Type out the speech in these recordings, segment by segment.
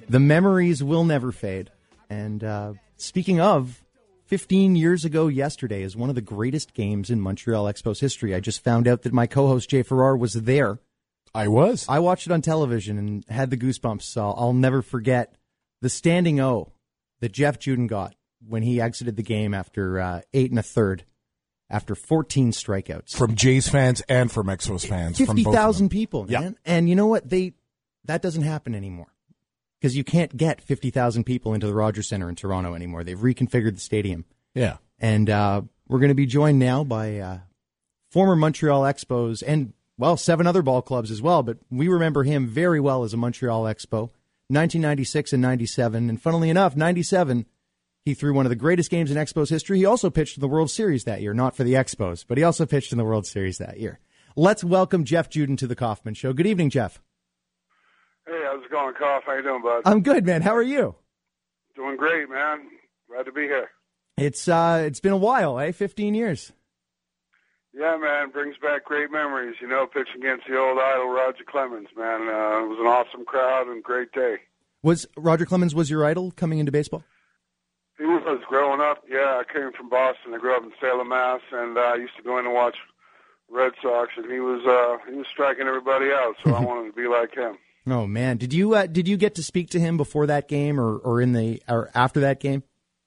The memories will never fade. And speaking of, 15 years ago yesterday is one of the greatest games in Montreal Expos history. I just found out that my co-host Jay Farrar was there. I was. I watched it on television and had the goosebumps, so I'll never forget the standing O that Jeff Juden got when he exited the game after 8 1/3, after 14 strikeouts. From Jays fans and from Expos fans. 50,000 people, man. Yeah. And you know what? That doesn't happen anymore. Because you can't get 50,000 people into the Rogers Centre in Toronto anymore. They've reconfigured the stadium. Yeah. And we're going to be joined now by former Montreal Expos and, 7 other ball clubs as well. But we remember him very well as a Montreal Expo, 1996 and 97. And funnily enough, 97, he threw one of the greatest games in Expos history. He also pitched in the World Series that year, not for the Expos, but he also pitched in the World Series that year. Let's welcome Jeff Juden to the Kaufman Show. Good evening, Jeff. Hey, how's it going, Koff? How you doing, bud? I'm good, man. How are you? Doing great, man. Glad to be here. It's been a while, 15 years. Yeah, man. Brings back great memories, pitching against the old idol, Roger Clemens, man. It was an awesome crowd and great day. Was Roger Clemens was your idol coming into baseball? He was growing up. Yeah, I came from Boston. I grew up in Salem, Mass, and I used to go in and watch Red Sox, and he was striking everybody out, so I wanted to be like him. Oh man, did you get to speak to him before that game or after that game?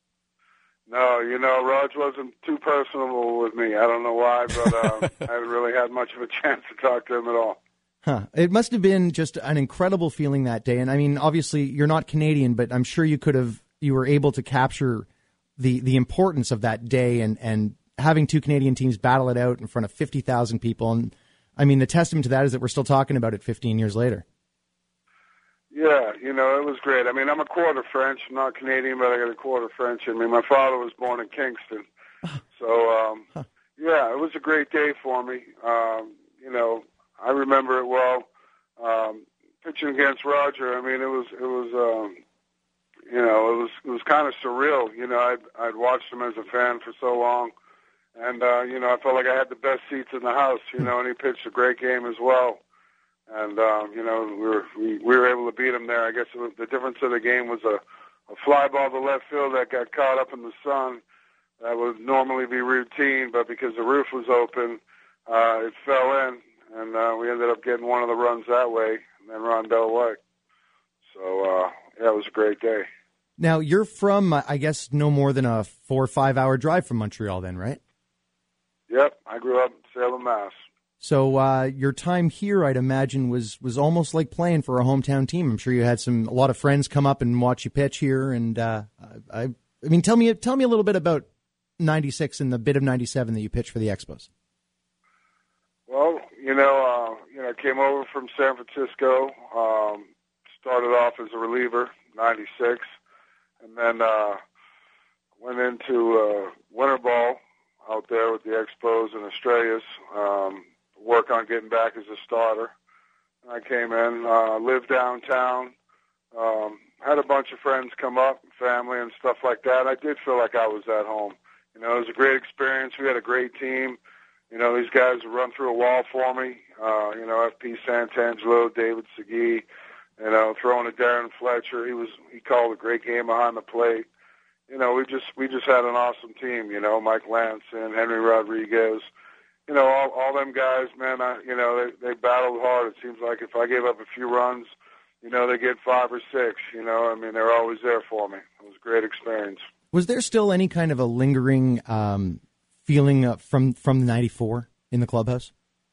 No, Raj wasn't too personable with me. I don't know why, but I haven't really had much of a chance to talk to him at all. Huh. It must have been just an incredible feeling that day. And I mean, obviously you're not Canadian, but I'm sure you were able to capture the importance of that day and having two Canadian teams battle it out in front of 50,000 people. And I mean, the testament to that is that we're still talking about it 15 years later. Yeah, it was great. I mean, I'm a quarter French. I'm not Canadian, but I got a quarter French in me. My father was born in Kingston. So, yeah, it was a great day for me. I remember it well. Pitching against Roger, I mean, it was kind of surreal. I'd watched him as a fan for so long. And, I felt like I had the best seats in the house, and he pitched a great game as well. And, we were able to beat him there. I guess the difference of the game was a fly ball to left field that got caught up in the sun. That would normally be routine, but because the roof was open, it fell in, and we ended up getting one of the runs that way, and then Rondell away. So, it was a great day. Now, you're from, I guess, no more than a 4 or 5 hour drive from Montreal then, right? Yep, I grew up in Salem, Mass. So your time here, I'd imagine, was almost like playing for a hometown team. I'm sure you had a lot of friends come up and watch you pitch here. And I mean, tell me a little bit about '96 and the bit of '97 that you pitched for the Expos. Well, I came over from San Francisco. Started off as a reliever, '96, and then went into winter ball out there with the Expos and Estrellas. Work on getting back as a starter. I came in, lived downtown, had a bunch of friends come up, family and stuff like that. I did feel like I was at home. It was a great experience. We had a great team. These guys would run through a wall for me. F.P. Santangelo, David Segui, throwing to Darren Fletcher. He called a great game behind the plate. We just had an awesome team. Mike Lance and Henry Rodriguez. All them guys, man, they battled hard. It seems like if I gave up a few runs, they get 5 or 6, they're always there for me. It was a great experience. Was there still any kind of a lingering feeling from the '94 in the clubhouse?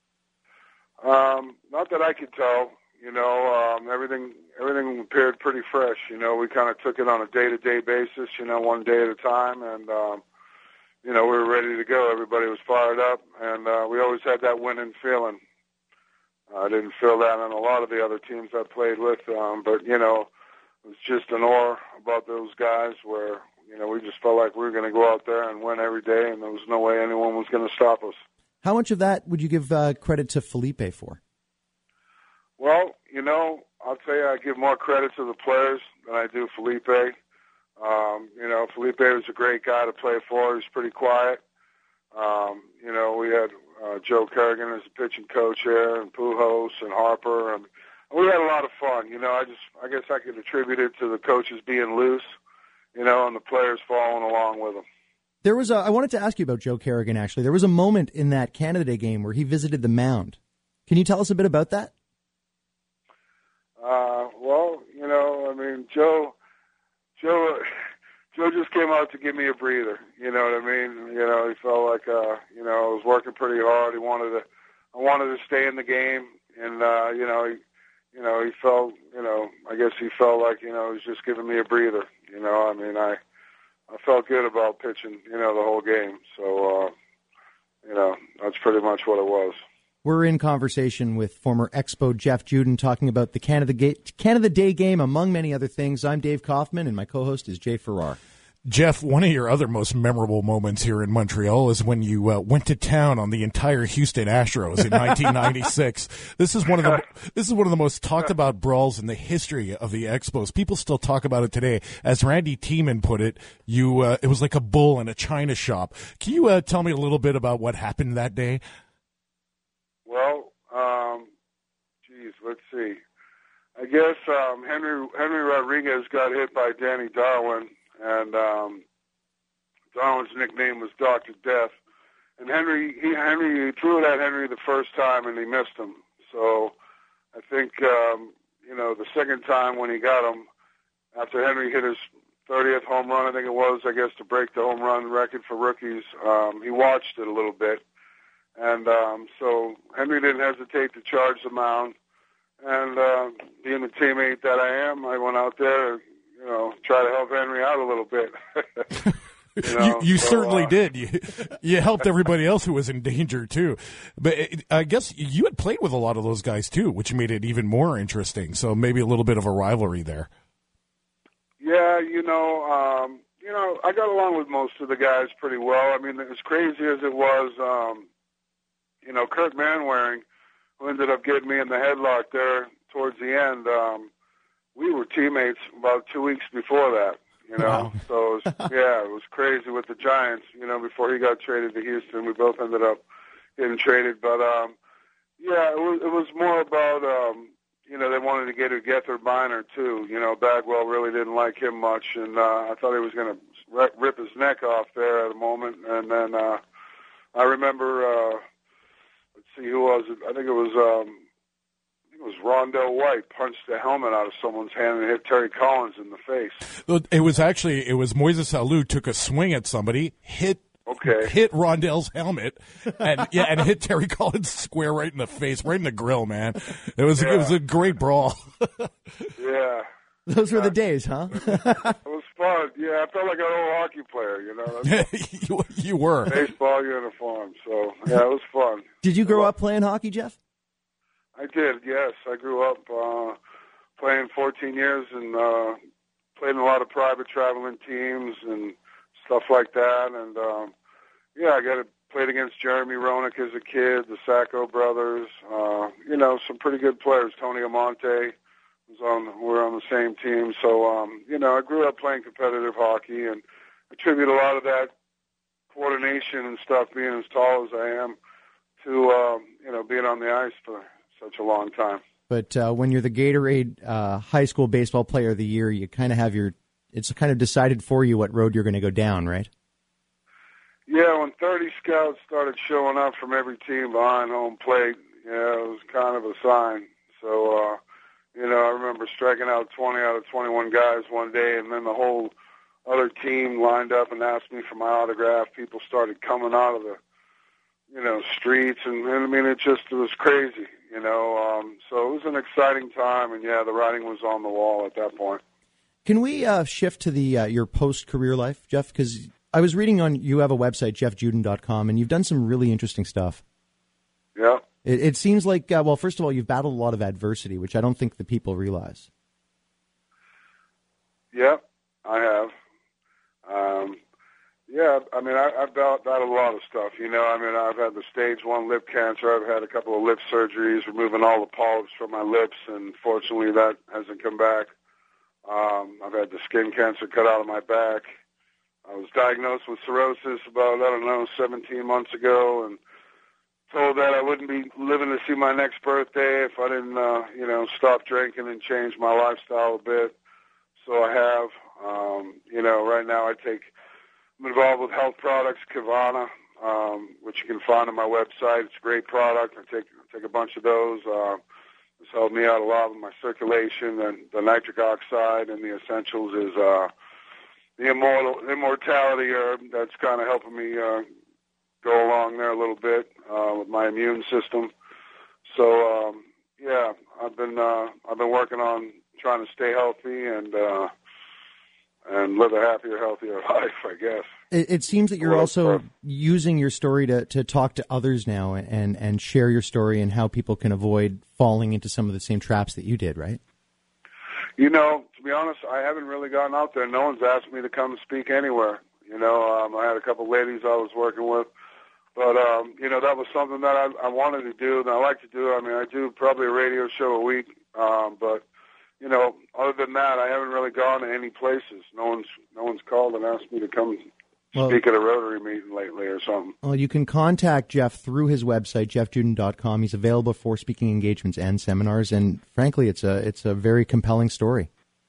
Not that I could tell. Everything appeared pretty fresh. We kind of took it on a day-to-day basis, one day at a time, and we were ready to go. Everybody was fired up, and we always had that winning feeling. I didn't feel that on a lot of the other teams I played with, but, it was just an awe about those guys where, we just felt like we were going to go out there and win every day, and there was no way anyone was going to stop us. How much of that would you give credit to Felipe for? Well, I'll tell you, I give more credit to the players than I do Felipe. Felipe was a great guy to play for. He was pretty quiet. We had Joe Kerrigan as a pitching coach here, and Pujols and Harper. And we had a lot of fun. I guess I could attribute it to the coaches being loose, and the players following along with them. I wanted to ask you about Joe Kerrigan, actually. There was a moment in that Canada Day game where he visited the mound. Can you tell us a bit about that? Joe just came out to give me a breather. You know what I mean? He felt like, I was working pretty hard. I wanted to stay in the game, and he felt, I guess he felt like, he was just giving me a breather. I felt good about pitching, the whole game. So, that's pretty much what it was. We're in conversation with former Expo Jeff Juden talking about the Canada Day game, among many other things. I'm Dave Kaufman, and my co-host is Jay Farrar. Jeff, one of your other most memorable moments here in Montreal is when you went to town on the entire Houston Astros in 1996. This is one of the most talked about brawls in the history of the Expos. People still talk about it today. As Randy Tiemann put it, it was like a bull in a china shop. Can you tell me a little bit about what happened that day? Well, let's see. I guess Henry Rodriguez got hit by Danny Darwin, and Darwin's nickname was Dr. Death. And Henry threw it at Henry the first time, and he missed him. So I think, the second time when he got him, after Henry hit his 30th home run, I think it was, to break the home run record for rookies, he watched it a little bit. And so Henry didn't hesitate to charge the mound. And being the teammate that I am, I went out there, try to help Henry out a little bit. You certainly did. You helped everybody else who was in danger, too. But I guess you had played with a lot of those guys, too, which made it even more interesting. So maybe a little bit of a rivalry there. Yeah, I got along with most of the guys pretty well. I mean, as crazy as it was, Kurt Manwaring, who ended up getting me in the headlock there towards the end, we were teammates about 2 weeks before that, Wow. So, it was crazy with the Giants, before he got traded to Houston. We both ended up getting traded. But, it was more about, they wanted to get Gethard Biner, too. Bagwell really didn't like him much, and I thought he was going to rip his neck off there at a moment. And then I remember... let's see, who was it? I think it was Rondell White punched the helmet out of someone's hand and hit Terry Collins in the face. It was Moises Alou took a swing at somebody, hit Rondell's helmet, and hit Terry Collins square right in the face, right in the grill, man. It was a great brawl. Yeah. Those were the days, huh? It was fun. Yeah, I felt like an old hockey player, You were. Baseball uniform, so, it was fun. Did you grow up playing hockey, Jeff? I did, yes. I grew up playing 14 years and played in a lot of private traveling teams and stuff like that. And, I played against Jeremy Roenick as a kid, the Sacco brothers, some pretty good players. Tony Amonte. We're on the same team, so I grew up playing competitive hockey and attribute a lot of that coordination and stuff, being as tall as I am, to being on the ice for such a long time. But when you're the Gatorade High School Baseball Player of the Year, you kind of have it's kind of decided for you what road you're going to go down, right? Yeah, when 30 scouts started showing up from every team behind home plate, it was kind of a sign. So. I remember striking out 20 out of 21 guys one day, and then the whole other team lined up and asked me for my autograph. People started coming out of the, streets, and I mean, it was crazy, so it was an exciting time, and the writing was on the wall at that point. Can we shift to your post-career life, Jeff? Because I was reading you have a website, jeffjuden.com, and you've done some really interesting stuff. Yeah. It seems like, first of all, you've battled a lot of adversity, which I don't think the people realize. Yeah, I have. I've battled a lot of stuff. I've had the stage 1 lip cancer. I've had a couple of lip surgeries, removing all the polyps from my lips, and fortunately that hasn't come back. I've had the skin cancer cut out of my back. I was diagnosed with cirrhosis about, 17 months ago, and told that I wouldn't be living to see my next birthday if I didn't, stop drinking and change my lifestyle a bit. So I have. Right now I'm involved with health products, Kavana, which you can find on my website. It's a great product. I take a bunch of those. It's helped me out a lot with my circulation, and the nitric oxide and the essentials is the immortality herb that's kind of helping me go along there a little bit with my immune system. So I've been working on trying to stay healthy and live a happier, healthier life, I guess. It seems that you're also using your story to talk to others now and share your story and how people can avoid falling into some of the same traps that you did, right? To be honest, I haven't really gotten out there. No one's asked me to come and speak anywhere. I had a couple ladies I was working with, but, that was something that I wanted to do and I like to do. I mean, I do probably a radio show a week, but other than that, I haven't really gone to any places. No one's called and asked me to come speak at a Rotary meeting lately or something. Well, you can contact Jeff through his website, jeffjuden.com. He's available for speaking engagements and seminars, and frankly, it's a very compelling story.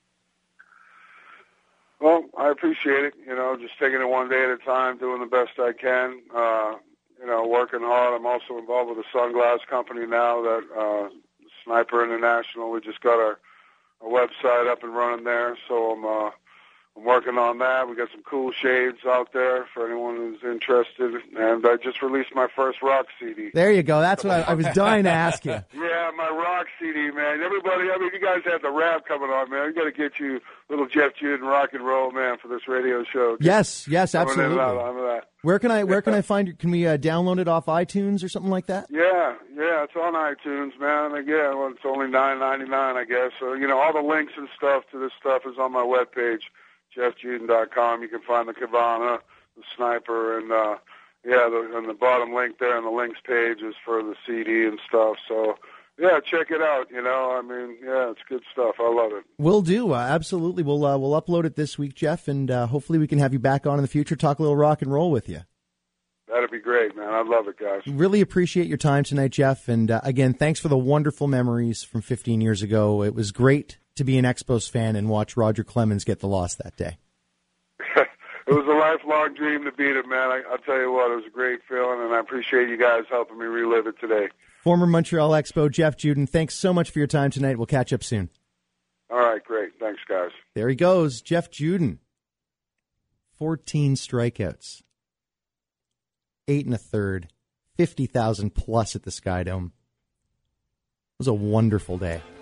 Well, I appreciate it. Just taking it one day at a time, doing the best I can. Working hard. I'm also involved with a sunglass company now, that Sniper International. We just got our website up and running there, so I'm working on that. We got some cool shades out there for anyone who's interested, and I just released my first rock CD. There you go. That's what I was dying to ask you. Yeah, my rock CD, man. Everybody, you guys have the rap coming on, man. We got to get you little Jeff Juden rock and roll, man, for this radio show. Yes, absolutely. Where can I find it? Can we download it off iTunes or something like that? Yeah, it's on iTunes, man. Again, it's only $9.99, I guess. So all the links and stuff to this stuff is on my webpage, jeffjuden.com. You can find the Kavana, the Sniper, and and the bottom link there on the links page is for the CD and stuff. So check it out. It's good stuff. I love it. Will do. Absolutely. We'll upload it this week, Jeff, and hopefully we can have you back on in the future, talk a little rock and roll with you. That'd be great, man. I'd love it, guys. Really appreciate your time tonight, Jeff. And again, thanks for the wonderful memories from 15 years ago. It was great to be an Expos fan and watch Roger Clemens get the loss that day. It was a lifelong dream to beat it, man. I'll tell you what, it was a great feeling, and I appreciate you guys helping me relive it today. Former Montreal Expo, Jeff Juden, thanks so much for your time tonight. We'll catch up soon. All right, great. Thanks, guys. There he goes, Jeff Juden. 14 strikeouts. 8 1/3. 50,000 plus at the Sky Dome. It was a wonderful day.